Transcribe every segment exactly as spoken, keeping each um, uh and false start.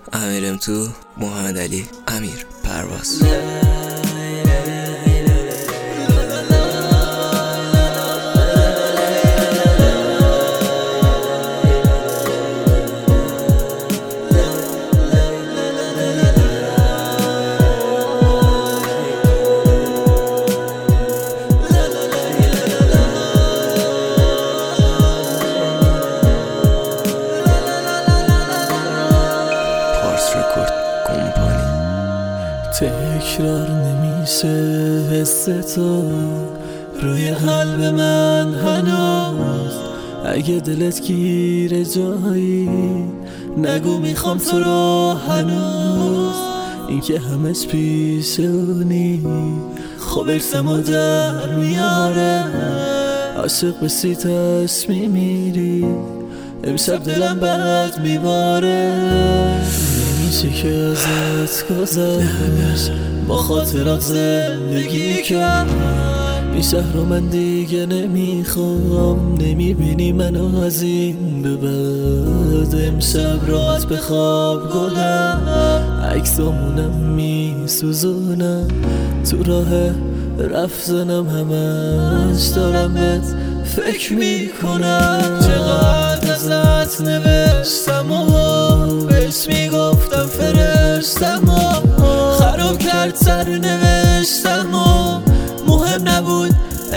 امیرم تو محمد علی امیر پرواز. تکرار نمیشه حس تو روی قلب من هنوز. اگه دلت گیره جایی نگو میخوام تو رو هنوز. این که همش پیشونی خب ارسمو در میاره. عاشق بسی تاش میمیری امشب دلم بد میباره. نمیشه که ازت گذشت با خاطرات زندگی کرد. این شهر رو من دیگه نمیخوام. نمیبینی منو از این به بعد. امشب راحت بخواب گلم عکسامونم میسوزونم. تو راه رفتنم همش دارم بهت فکر میکنم. چقدر ازت نوشتم و بهش میگفتم فرشتم و خراب کرد سر نوشتم و مهم نبود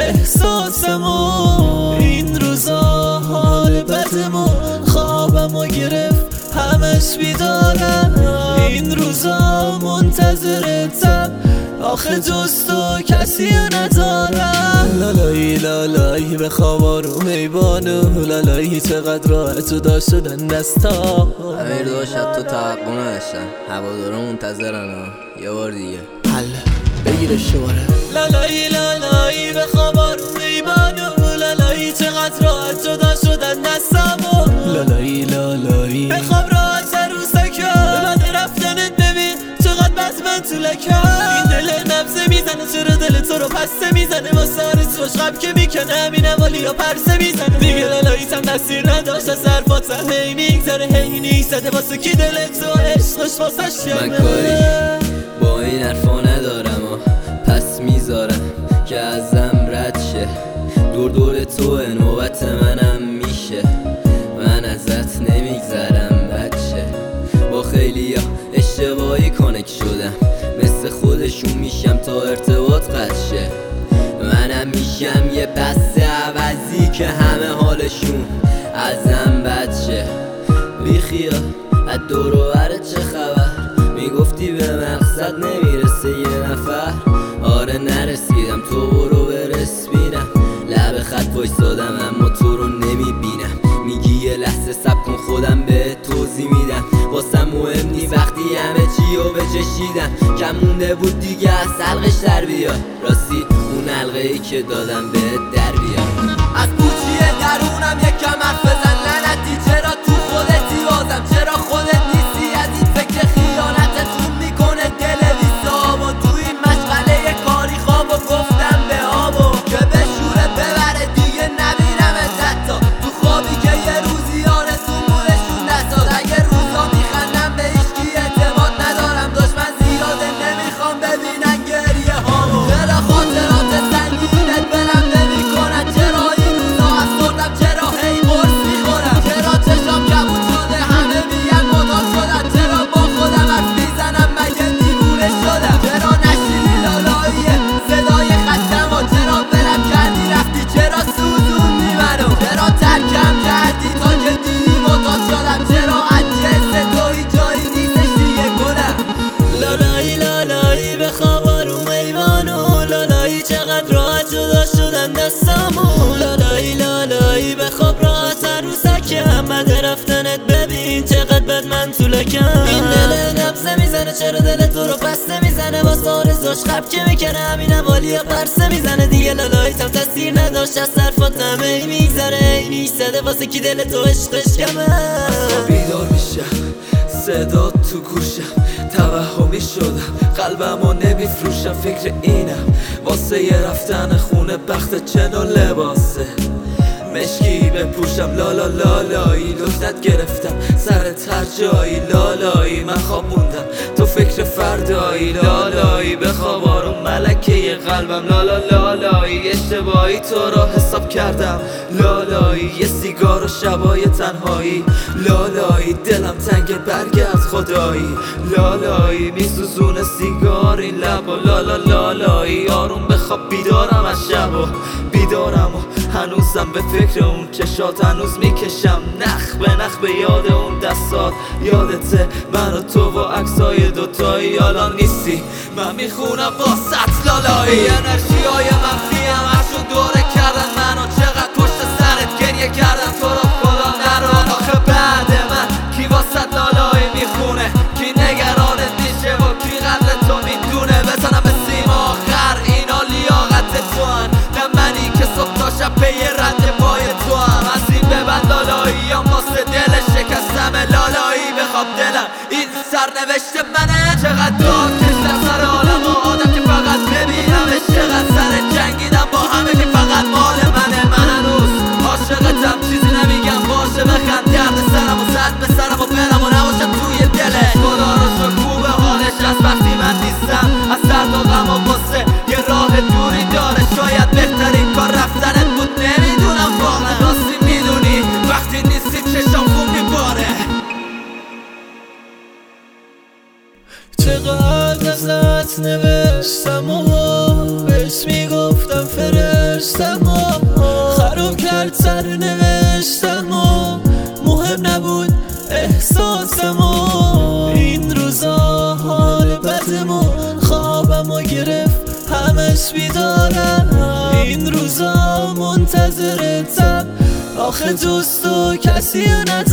احساسم و این روزا حال بدم و خوابم و گرفت همش بیدارم. این روزا منتظرتم آخه جز تو کسی ندارم. لالایی لالایی به خواب آروم ایبانو. لالایی چقدر راه جدا شدن دستا. امیر دو شب تو توقع نداشتن هوادارا منتظرن یه بار دیگه حله بگیرش دوباره. لالایی لالایی به خواب آروم ایبانو. لالایی چقدر راه جدا شدن دستامو. لالایی لالایی به خواب راحت عروسکم. به بعد رفتنت ببین چقدر بد من تو لکم. این دل نبزه میزنه چرا دل تو رو پسته میزنه. واسه آرز خوش غم که میکنه همین اوالی یا پرسه میزنه. دیگه لالاییت هم دستیر نداشت از حرفاتم هی میگذره هی نیستده. واسه کی دل تو عشقش واسه شیانه. من کاری با این حرفا ندارم و پس میذارم که ازم رد شه. دور دور توه نوبت منم میشه. من ازت نمیگذرم بچه. با خیلی ها اشتباهی کانک شدم. مثل خودشون میشم تا ارتباط قد شه. منم میشم یه بسته عوضی که همه حالشون ازم بد شه. بی خیال از دور و بر چه خبر. میگفتی به مقصد نمیرسه یه نفر. آره نرسیدم تو برو برس بینم. لب خط وایسادم اما تو رو نمیبینم. میگی یه لحظه صبر کن خودم به توضیح میدم. واسم مهم نی وقتی همه چی رو بچشیدم. کم مونده بود دیگه از حلقش در بیاد. راستی اون حلقه ای که دادم به در بیاد. از پوچی درونم یکم حرف بزن لعنتی. چرا تو خودتی بازم چرا خودت نیستی. از این فکر خیانتت خون میکنه دل ویسا. و تو این مشغله کاری خواب و گفتم به آبو که به شوره ببره دیگه نبینم حتی. تو خوابی که یه روزی آرزو مونشون نساد. اگه روزا میخندم به هیچکی اعتماد ندارم. دشمن زیاده نمیخوام ببینن گریه هامو. چرا خاطرات سنگینت برم نمیکنن. چرا این روزا افسردم چرا هی قرص میخورم. چرا چشام کبود شده همه میگن مدام شدن. چرا با خودم حرف میزنم مگه دیوونه شدم. چرا نشینی لالاییه صدای خستم و چرا برم کردی رفتی. چرا سوزوندی منو چرا ترکم کردی تا که دیدی مدام شدم. چرا از جنس توی جایی نیستش دیگه گلم. لالایی لالایی به خواب آروم ایوانو. لالایی چقدر راحت جدا شدن دستامو. لالایی لالایی به خواب راحت عروسکم. بعد رفتنت ببین چقدر بد من تو لکم. این دل نبزه میزنه چرا دل تو رو پسته میزنه. واسه آرزوش خب که میکنه همین اوالی یا پرسه میزنه. دیگه لالاییت هم تاثیر نداشت از حرفاتم هی میگذره هی نیستده. واسه کی دل تو عشقش کمه. بیدار میشم صدا تو گوشم. توهمی شدم قلبمو نمیفروشم. فکر اینم واسه یه رفتن خونه بخت چنو لباسه. مشکی بپوشم لالا لالایی لذت گرفتم سرت هر جایی لالایی من خوابوندم تو فکر فردایی لالایی بخواب آروم ملکه قلبم لالا لالایی اشتباهی تو را حساب کردم لالایی یه سیگار و شبای تنهایی لالایی دلم تنگ برگرد خدایی لالایی میسوزون سیگار این لب و لالا لالایی آروم بخواب بیدارم از شب و بیدارم و هنوزم به فکر اون چشات هنوز میکشم نخ به نخ به یاد اون دستات یادته من و تو و عکسای دوتایی الان نیستی من میخونم واسط لالایی انرژی های منفی هم هرشو دوره کردن منو چقدر پشت سرت گریه کردن تو رو خدا نرو آخه بعد من کی واسط لالایی میخونه کی نگرانت میشه و کی قدر تو میدونه بزنم به سیما آخر اینا لیاقت تو هن نه منی که صبح تا شب پی رد پای تو هم از این به بعد لالایی یا واسه دل شکستم لالایی بخواب دلم این سرنوشت منه چقدر دار کشتم سر عالم و آدم که فقط ببینمش چقدر سر جنگیدم با همه که فقط مال منه من هنوز عاشقتم چیزی نمیگم باشه بخند درد سرم و زد به سرم و برم و نباشم توی دلش خدا رو شکر خوبه حالش از وقتی من نیستم از درد و غم و غصه یه راه دوری داره شاید بهترین کار رفتنت بود نمیدونم واقعا راستی میدونی وقتی نیستی چشام خون میباره چقدر ازت نوشتم و بهش میگفتم فرشتم و خراب کرد سر نوشتم و مهم نبود احساسم و این روزا حال بدم و خوابم و گرفت همش بیدارم این روزا منتظرتم آخه دوست و کسی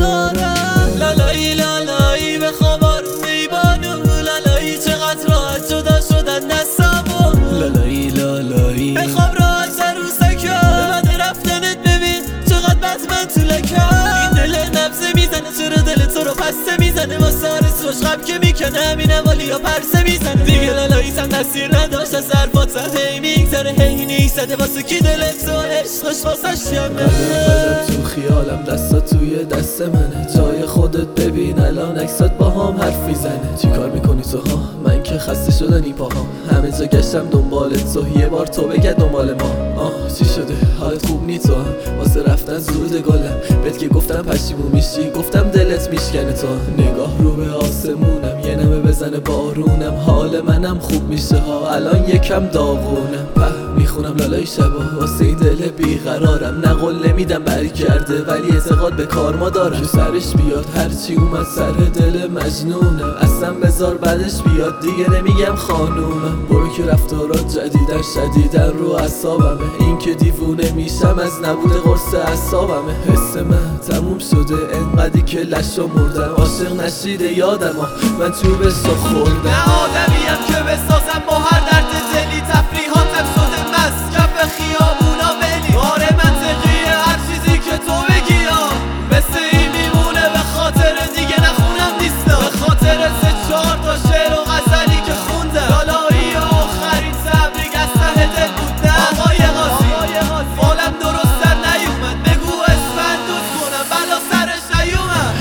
ندارم لالایی لالایی بخواب آروم ایبانو لالایی چقدر راحت جدا شدن دستم و لالایی لالایی بخواب راحت سر رو سکم بعد رفتنت ببین چقدر بد من تو لکم این دل نبزه میزنه چرا دل تو رو پسته میزنه واسه آرزوش غم که میکنه همینم ولی یا پرسه میزنه دیگه لالایی سم دستیر نداشت از حرفات هی میگذره هی نیستده واسه کی دلت تو عشقش واسه شمه تو خیالم دستات توی دست منه جای خودت ببین الان عکسات با هم حرف میزنه چی کار میکنی تو ها من که خسته شدنی پاهام همه جا گشتم دنبالت تو یه بار تو بگه دنبال ما آه چی شده حالت خوب نی تو هم واسه رفتن زود گلم بهت که گفتم پشیمون میشی گفتم دلت میشکنه تو نگاه رو به آسمونم یه نمه بزنه بارونم حال منم خوب میشه ها الان یکم داغونم په میخونم لالای شبا واسه این دل بیقرارم نه قول نمیدم برگرده ولی اعتقاد به کارما دارم که سرش بیاد هرچی اومد سر دل مجنونم اصلا بذار بعدش بیاد دیگه نمیگم خانومم برو که رفتارات جدیدن شدیدن رو اعصابمه این که دیوونه میشم از نبود قرص اعصابمه حس من تموم شده انقدی که لشو مردم عاشق نشیده یادم ها من چوبش رو خوردم نه آدمیم که بسازم با هر درد دلی تفریحاتم شده مست کف خیابونا ولی آره منطقیه هر چیزی که تو بگی مثل این میمونه به خاطر دیگه نخونم نیستم به خاطر سه چهار تا شعر و غزلی که خوندم لالایی آخرین تبریک از ته دل بودم آقای قاضی فالم درست در نیومد بگو اسمن دوست کنم بلا سرش نیومد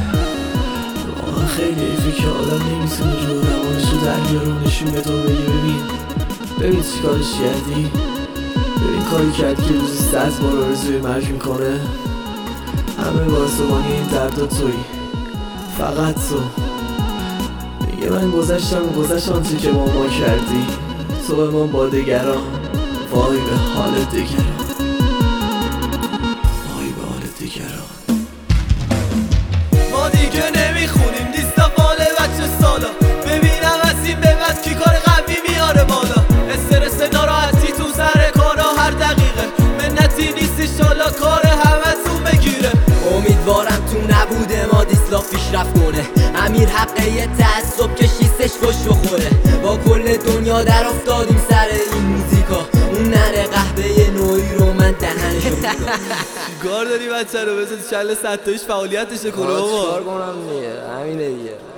خیلی ایفی که آدم نمیتونه رو روانشو در بیاره و نشون به تو بگه ببین ببین چی کارش کردی ببین کاری کردی که روزی ست بار آرزوی مرگ میکنه همه بازمانی این دردا توی فقط تو میگه من گذشتم و گذشت آنچه که ما ما کردی تو به من با دگران وای به حال دگران وای به حال دگران ما دیگه نمیخونیم لیستا مال بچه سالا ببینم از این به بعد کی کار قوی میاره بالا استرس ناراحتی تو سر کارا هر دقیقه منتی نیست ایشالا کار همتون بگیره امیدوارم تو نبوده ما دیسلا پیشرفت کنه امیر حقه یه تعصب که شیستش کش بخوره با کل دنیا در افتادیم سر این موزیکا اون نره قهوه نوعی رو من دهنشو چیکار داری بچه رو بزن چل ستایش فعالیتش کنه بابا چیکار کنم دیگه همینه دیگه